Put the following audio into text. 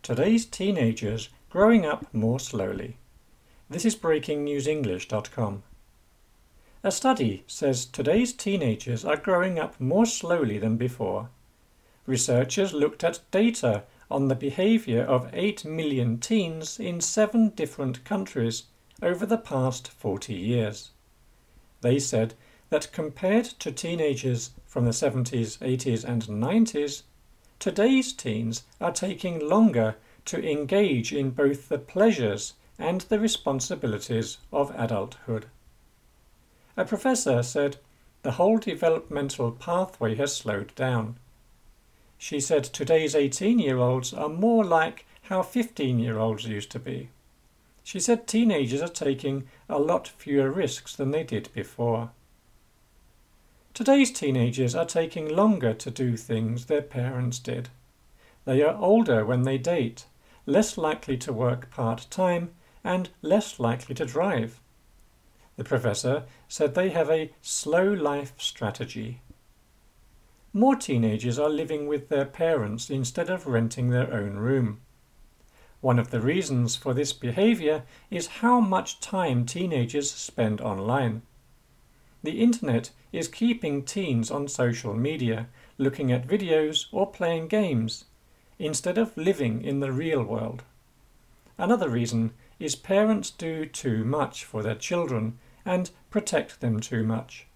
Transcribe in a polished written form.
today's teenagers growing up more slowly. This is breakingnewsenglish.com. A study says today's teenagers are growing up more slowly than before. Researchers looked at data on the behavior of 8 million teens in 7 different countries over the past 40 years. They said that compared to teenagers from the 70s, 80s and 90s, today's teens are taking longer to engage in both the pleasures and the responsibilities of adulthood. A professor said the whole developmental pathway has slowed down. She said today's 18-year-olds are more like how 15-year-olds used to be. She said teenagers are taking a lot fewer risks than they did before. Today's teenagers are taking longer to do things their parents did. They are older when they date, less likely to work part-time, and less likely to drive. The professor said they have a slow life strategy. More teenagers are living with their parents instead of renting their own room. One of the reasons for this behavior is how much time teenagers spend online. The internet is keeping teens on social media, looking at videos or playing games, instead of living in the real world. Another reason is parents do too much for their children and protect them too much.